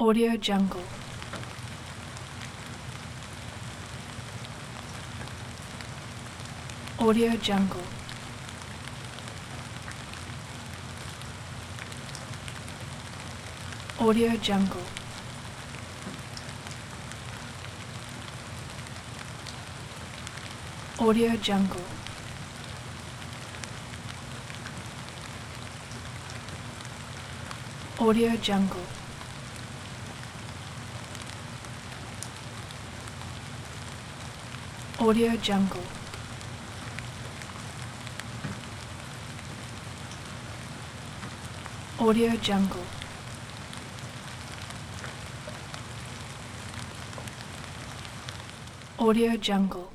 Audio Jungle. Audio Jungle. Audio Jungle. Audio Jungle. Audio Jungle. Audio Jungle. Audio Jungle. Audio Jungle.